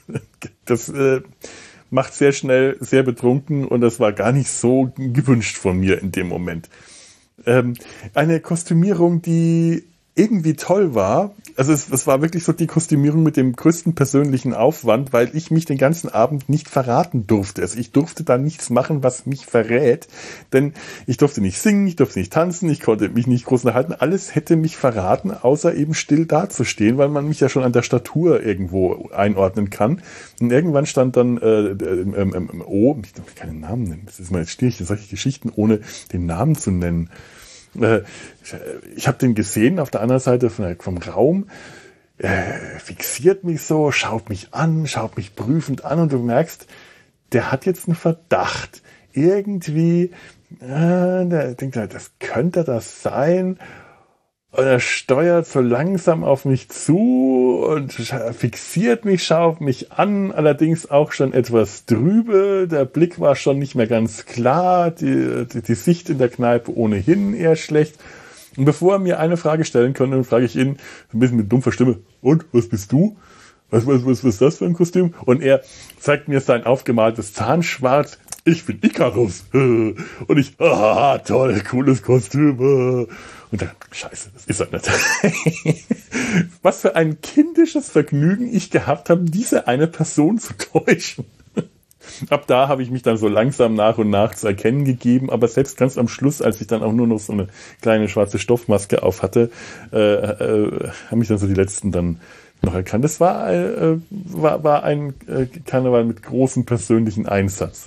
macht sehr schnell sehr betrunken und das war gar nicht so gewünscht von mir in dem Moment. Eine Kostümierung, die irgendwie toll war. Also es war wirklich so die Kostümierung mit dem größten persönlichen Aufwand, weil ich mich den ganzen Abend nicht verraten durfte. Also ich durfte da nichts machen, was mich verrät, denn ich durfte nicht singen, ich durfte nicht tanzen, ich konnte mich nicht groß unterhalten. Alles hätte mich verraten, außer eben still dazustehen, weil man mich ja schon an der Statur irgendwo einordnen kann. Und irgendwann stand dann ich darf keinen Namen nennen. Das ist mal jetzt schwierig, solche Geschichten ohne den Namen zu nennen. Ich habe den gesehen auf der anderen Seite vom Raum, fixiert mich so, schaut mich prüfend an und du merkst, der hat jetzt einen Verdacht. Irgendwie der denkt halt, das könnte das sein. Und er steuert so langsam auf mich zu und fixiert mich, schaut mich an, allerdings auch schon etwas trübe. Der Blick war schon nicht mehr ganz klar, die Sicht in der Kneipe ohnehin eher schlecht. Und bevor er mir eine Frage stellen konnte, frage ich ihn ein bisschen mit dumpfer Stimme, und, was bist du? Was ist das für ein Kostüm? Und er zeigt mir sein aufgemaltes Zahnschwarz. Ich bin Ikarus. Und ich, toll, cooles Kostüm. Und dann, scheiße, das ist er nicht. Was für ein kindisches Vergnügen ich gehabt habe, diese eine Person zu täuschen. Ab da habe ich mich dann so langsam nach und nach zu erkennen gegeben, aber selbst ganz am Schluss, als ich dann auch nur noch so eine kleine schwarze Stoffmaske auf hatte, haben mich dann so die letzten dann noch erkannt. Das war ein Karneval mit großem persönlichen Einsatz.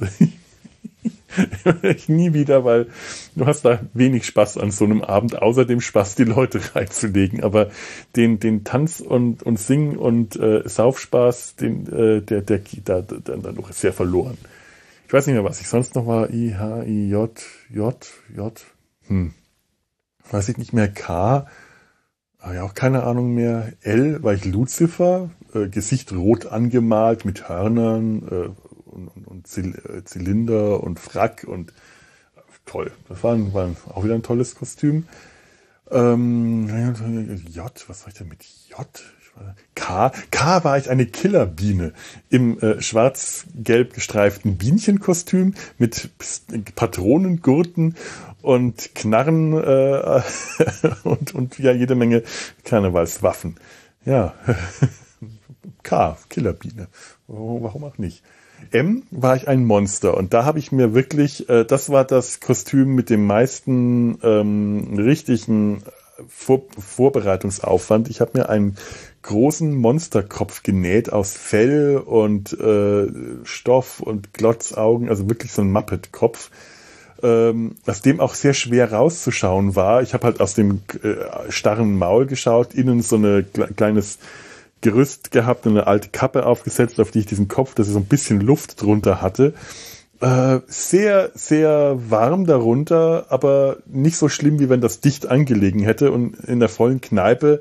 Ich nie wieder, weil du hast da wenig Spaß an so einem Abend, außer dem Spaß, die Leute reinzulegen. Aber den Tanz und Singen und Saufspaß, der geht da dann noch sehr verloren. Ich weiß nicht mehr, was ich sonst noch war. I, H, I, J. Weiß ich nicht mehr. K. Ja, auch keine Ahnung mehr. L war ich Lucifer. Gesicht rot angemalt mit Hörnern, und Zylinder und Frack und toll. Das war auch wieder ein tolles Kostüm. J, was war ich denn mit J? K war ich eine Killerbiene im schwarz-gelb gestreiften Bienchenkostüm mit Patronengurten und Knarren und ja, jede Menge Karnevalswaffen. Ja, K, Killerbiene. Warum auch nicht? M war ich ein Monster und da habe ich mir wirklich, das war das Kostüm mit dem meisten richtigen Vorbereitungsaufwand. Ich habe mir einen großen Monsterkopf genäht aus Fell und Stoff und Glotzaugen, also wirklich so ein Muppet-Kopf, aus dem auch sehr schwer rauszuschauen war. Ich habe halt aus dem starren Maul geschaut, innen so ein kleines Gerüst gehabt und eine alte Kappe aufgesetzt, auf die ich diesen Kopf, dass ich so ein bisschen Luft drunter hatte. Sehr, sehr warm darunter, aber nicht so schlimm, wie wenn das dicht angelegen hätte und in der vollen Kneipe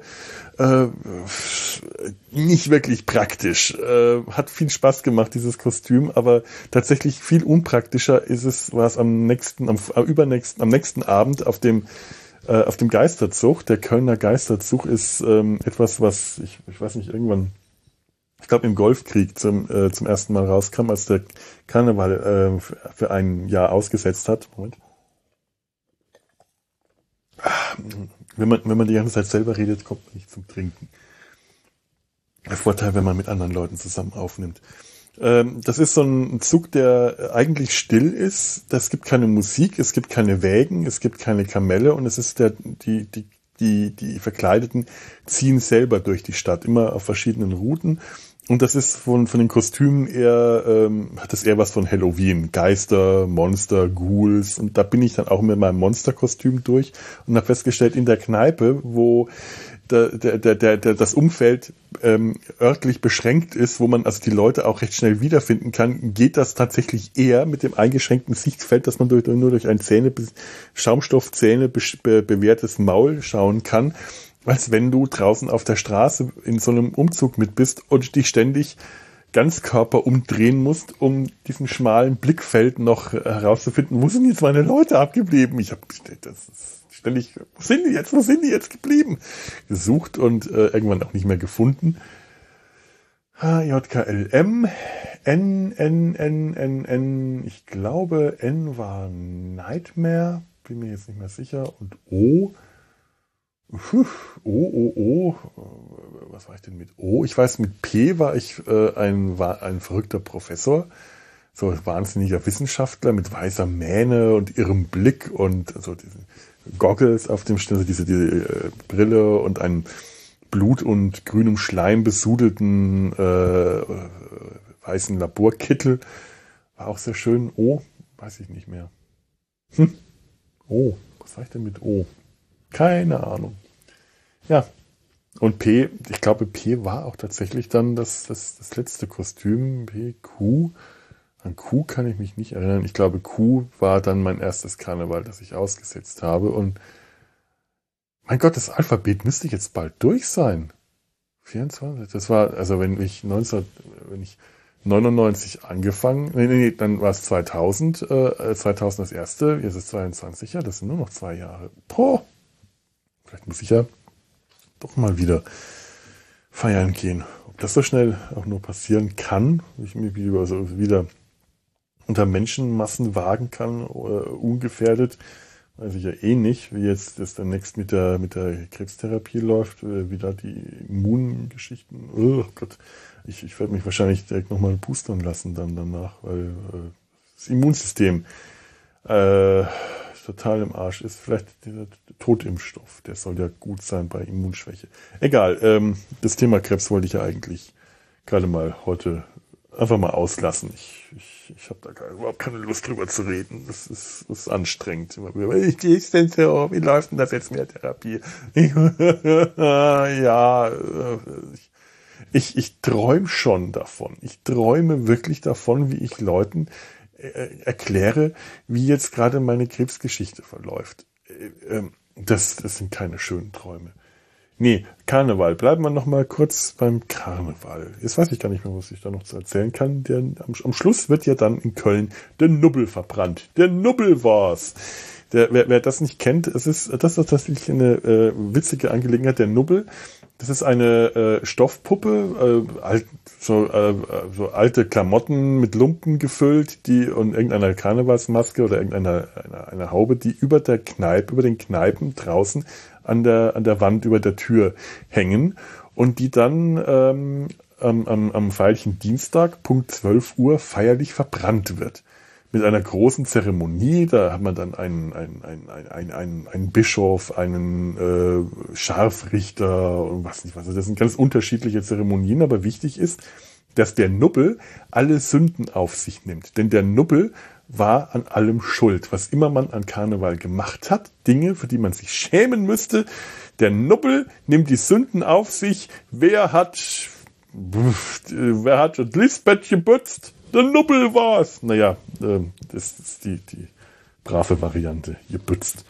nicht wirklich praktisch. Hat viel Spaß gemacht, dieses Kostüm, aber tatsächlich viel unpraktischer war es am nächsten Abend auf dem Geisterzug. Der Kölner Geisterzug ist etwas, was ich weiß nicht, irgendwann, ich glaube im Golfkrieg zum ersten Mal rauskam, als der Karneval für ein Jahr ausgesetzt hat. Moment. Wenn man die ganze Zeit selber redet, kommt man nicht zum Trinken. Der Vorteil, wenn man mit anderen Leuten zusammen aufnimmt. Das ist so ein Zug, der eigentlich still ist. Es gibt keine Musik, es gibt keine Wägen, es gibt keine Kamelle und es ist die Verkleideten ziehen selber durch die Stadt, immer auf verschiedenen Routen. Und das ist von den Kostümen eher, hat es eher was von Halloween. Geister, Monster, Ghouls. Und da bin ich dann auch mit meinem Monsterkostüm durch und habe festgestellt, in der Kneipe, wo das Umfeld örtlich beschränkt ist, wo man also die Leute auch recht schnell wiederfinden kann, geht das tatsächlich eher mit dem eingeschränkten Sichtfeld, dass man nur durch ein Schaumstoffzähne bewehrtes Maul schauen kann, als wenn du draußen auf der Straße in so einem Umzug mit bist und dich ständig Ganzkörper umdrehen musst, um diesen schmalen Blickfeld noch herauszufinden, wo sind jetzt meine Leute abgeblieben? Ständig, wo sind die jetzt geblieben? Gesucht und irgendwann auch nicht mehr gefunden. HJKLM, N, ich glaube N war Nightmare, bin mir jetzt nicht mehr sicher, und O, was war ich denn mit O? Ich weiß, mit P war ich ein verrückter Professor, so ein wahnsinniger Wissenschaftler mit weißer Mähne und irrem Blick und so diesen Goggles auf dem Stirn, also diese Brille und einen Blut und grünem Schleim besudelten weißen Laborkittel. War auch sehr schön. O, weiß ich nicht mehr. O, was war ich denn mit O? Keine Ahnung. Ja, und P, ich glaube, P war auch tatsächlich dann das letzte Kostüm, PQ. An Kuh kann ich mich nicht erinnern. Ich glaube, Kuh war dann mein erstes Karneval, das ich ausgesetzt habe. Und mein Gott, das Alphabet müsste jetzt bald durch sein. 24. Das war, also wenn ich 99 angefangen, dann war es 2000, 2000 das erste, jetzt ist es 22, ja, das sind nur noch 2 Jahre. Boah, vielleicht muss ich ja doch mal wieder feiern gehen. Ob das so schnell auch nur passieren kann, ich mich wieder unter Menschenmassen wagen kann, ungefährdet, weiß ich ja eh nicht, wie jetzt das demnächst mit der Krebstherapie läuft, wie da die Immungeschichten, oh Gott, ich werde mich wahrscheinlich direkt nochmal boostern lassen dann danach, weil das Immunsystem total im Arsch ist. Vielleicht dieser Totimpfstoff, der soll ja gut sein bei Immunschwäche. Egal, das Thema Krebs wollte ich ja eigentlich gerade mal heute einfach mal auslassen. Ich habe da überhaupt keine Lust drüber zu reden. Das ist anstrengend. Wie ist denn so? Wie läuft denn das jetzt mit der Therapie? Ja, ich träume schon davon. Ich träume wirklich davon, wie ich Leuten erkläre, wie jetzt gerade meine Krebsgeschichte verläuft. Das sind keine schönen Träume. Nee, Karneval. Bleiben wir noch mal kurz beim Karneval. Jetzt weiß ich gar nicht mehr, was ich da noch zu erzählen kann. Am Schluss wird ja dann in Köln der Nubbel verbrannt. Der Nubbel war's. Wer das nicht kennt, das ist tatsächlich eine witzige Angelegenheit. Der Nubbel, das ist eine Stoffpuppe, so alte Klamotten mit Lumpen gefüllt, und irgendeiner Karnevalsmaske oder einer Haube, die über den Kneipen draußen an der Wand über der Tür hängen und die dann am feierlichen Dienstag, Punkt 12 Uhr, feierlich verbrannt wird. Mit einer großen Zeremonie, da hat man dann einen Bischof, einen Scharfrichter und was nicht was. Das sind ganz unterschiedliche Zeremonien, aber wichtig ist, dass der Nubbel alle Sünden auf sich nimmt. Denn der Nubbel war an allem schuld. Was immer man an Karneval gemacht hat, Dinge, für die man sich schämen müsste, der Nubbel nimmt die Sünden auf sich. Wer hat das Lisbeth geputzt? Der Nubbel war's. Naja, das ist die brave Variante. Gebützt.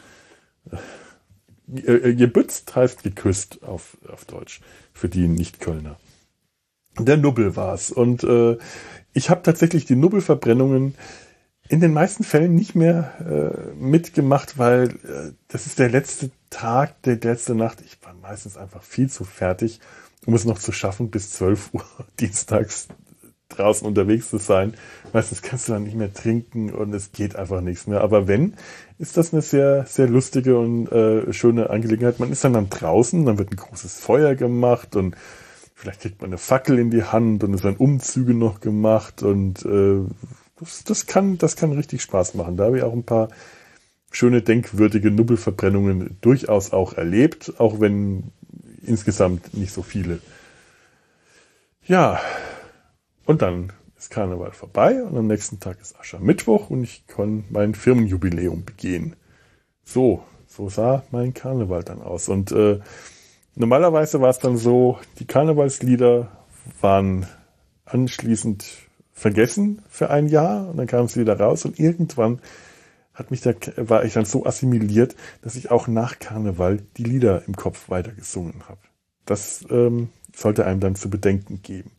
Gebützt heißt geküsst auf Deutsch. Für die Nicht-Kölner. Der Nubbel war's. Und ich habe tatsächlich die Nubbelverbrennungen in den meisten Fällen nicht mehr mitgemacht, weil das ist der letzte Tag, die letzte Nacht. Ich war meistens einfach viel zu fertig, um es noch zu schaffen, bis 12 Uhr dienstags draußen unterwegs zu sein. Meistens kannst du dann nicht mehr trinken und es geht einfach nichts mehr. Aber wenn, ist das eine sehr, sehr lustige und schöne Angelegenheit. Man ist dann draußen, dann wird ein großes Feuer gemacht und vielleicht kriegt man eine Fackel in die Hand und es werden Umzüge noch gemacht und das kann richtig Spaß machen. Da habe ich auch ein paar schöne, denkwürdige Nubbelverbrennungen durchaus auch erlebt, auch wenn insgesamt nicht so viele. Ja, und dann ist Karneval vorbei und am nächsten Tag ist Aschermittwoch und ich kann mein Firmenjubiläum begehen. So sah mein Karneval dann aus. Und normalerweise war es dann so, die Karnevalslieder waren anschließend vergessen für ein Jahr und dann kam es wieder raus und irgendwann war ich dann so assimiliert, dass ich auch nach Karneval die Lieder im Kopf weitergesungen habe. Das sollte einem dann zu bedenken geben.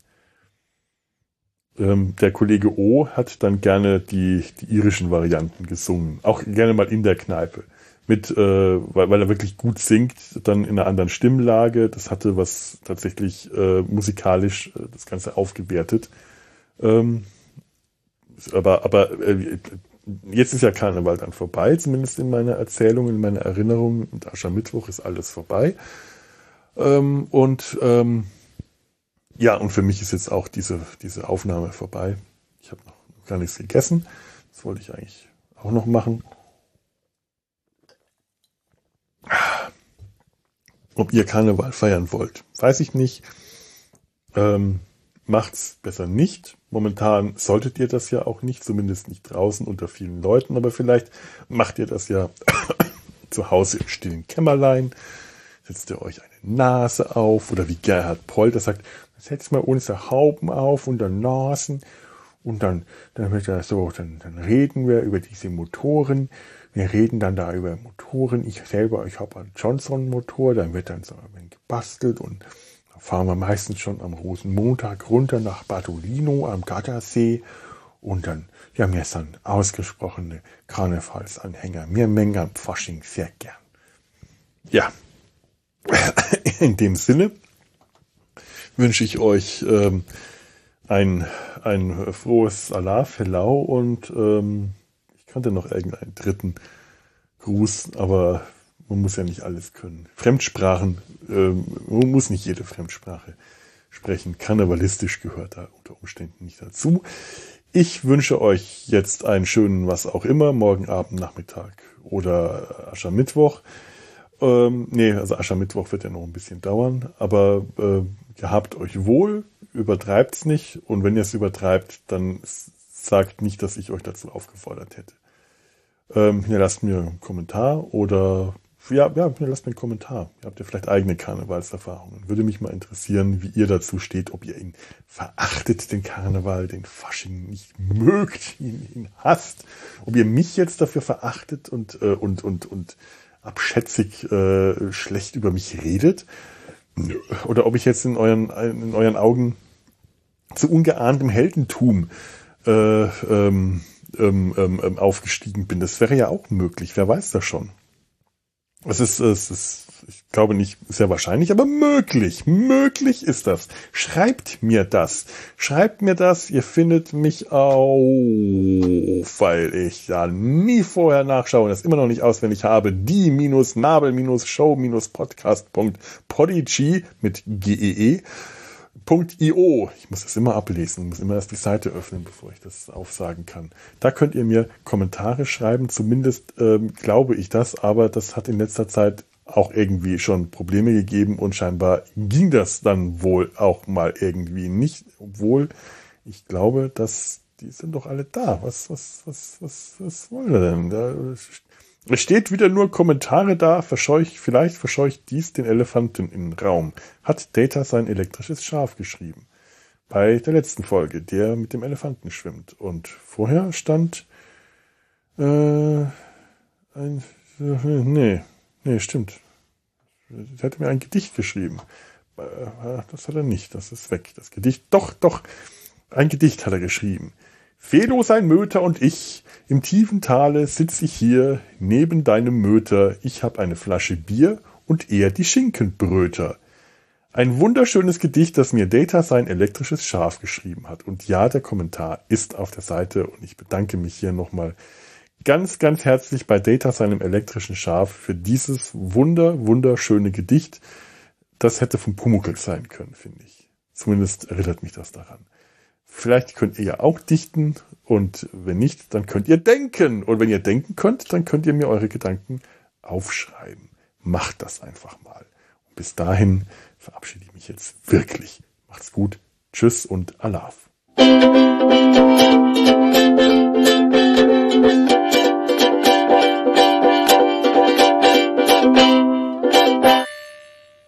Der Kollege O hat dann gerne die irischen Varianten gesungen, auch gerne mal in der Kneipe, weil er wirklich gut singt, dann in einer anderen Stimmlage. Das hatte was tatsächlich musikalisch das Ganze aufgewertet. Aber jetzt ist ja Karneval dann vorbei, zumindest in meiner Erzählung, in meiner Erinnerung. Und Aschermittwoch ist alles vorbei. Ja, und für mich ist jetzt auch diese Aufnahme vorbei. Ich habe noch gar nichts gegessen. Das wollte ich eigentlich auch noch machen. Ob ihr Karneval feiern wollt, weiß ich nicht. Macht's besser nicht. Momentan solltet ihr das ja auch nicht, zumindest nicht draußen unter vielen Leuten, aber vielleicht macht ihr das ja zu Hause im stillen Kämmerlein. Setzt ihr euch eine Nase auf oder wie Gerhard Poll, der sagt, setzt mal unsere Hauben auf und der Nasen Und dann wird das so, dann reden wir über diese Motoren. Wir reden dann da über Motoren. Ich habe einen Johnson-Motor, dann wird dann so gebastelt und dann fahren wir meistens schon am Rosenmontag runter nach Bartolino am Gardasee und dann, ja, mir sind ausgesprochene Karnevalsanhänger. Mir mengen am Fasching sehr gern. Ja, in dem Sinne wünsche ich euch ein frohes Alaf-Hellau und ich kannte noch irgendeinen dritten Gruß, aber man muss ja nicht alles können. Fremdsprachen, man muss nicht jede Fremdsprache sprechen. Karnevalistisch gehört da unter Umständen nicht dazu. Ich wünsche euch jetzt einen schönen was auch immer, morgen Abend, Nachmittag oder Aschermittwoch. Also Aschermittwoch wird ja noch ein bisschen dauern, aber gehabt euch wohl, übertreibt's nicht und wenn ihr es übertreibt, dann sagt nicht, dass ich euch dazu aufgefordert hätte. Hinterlasst mir einen Kommentar oder hinterlasst mir einen Kommentar. Ihr habt ja vielleicht eigene Karnevalserfahrungen. Würde mich mal interessieren, wie ihr dazu steht, ob ihr ihn verachtet, den Karneval, den Fasching nicht mögt, ihn hasst, ob ihr mich jetzt dafür verachtet und abschätzig schlecht über mich redet oder ob ich jetzt in euren Augen zu ungeahntem Heldentum aufgestiegen bin. Das wäre ja auch möglich. Wer weiß das schon? Es ist, ich glaube nicht sehr wahrscheinlich, aber möglich. Möglich ist das. Schreibt mir das. Ihr findet mich auf, weil ich ja nie vorher nachschaue und das immer noch nicht auswendig habe, die-nabel-show-podcast.podigy mit GEE.io. Ich muss das immer ablesen, muss immer erst die Seite öffnen, bevor ich das aufsagen kann. Da könnt ihr mir Kommentare schreiben, zumindest glaube ich das, aber das hat in letzter Zeit auch irgendwie schon Probleme gegeben und scheinbar ging das dann wohl auch mal irgendwie nicht, obwohl ich glaube, dass die sind doch alle da. Was wollen wir denn? Es steht wieder nur Kommentare da, vielleicht verscheucht dies den Elefanten im Raum. Hat Data sein elektrisches Schaf geschrieben. Bei der letzten Folge, der mit dem Elefanten schwimmt. Und vorher stand stimmt. Er hatte mir ein Gedicht geschrieben. Das hat er nicht, das ist weg. Das Gedicht, doch, ein Gedicht hat er geschrieben. Felo sein Möter und ich, im tiefen Tale sitz ich hier, neben deinem Möter, ich hab eine Flasche Bier und er die Schinkenbröter. Ein wunderschönes Gedicht, das mir Data sein elektrisches Schaf geschrieben hat. Und ja, der Kommentar ist auf der Seite und ich bedanke mich hier nochmal ganz, ganz herzlich bei Data seinem elektrischen Schaf für dieses wunderschöne Gedicht. Das hätte vom Pumuckl sein können, finde ich. Zumindest erinnert mich das daran. Vielleicht könnt ihr ja auch dichten und wenn nicht, dann könnt ihr denken. Und wenn ihr denken könnt, dann könnt ihr mir eure Gedanken aufschreiben. Macht das einfach mal. Und bis dahin verabschiede ich mich jetzt wirklich. Macht's gut. Tschüss und Alaf.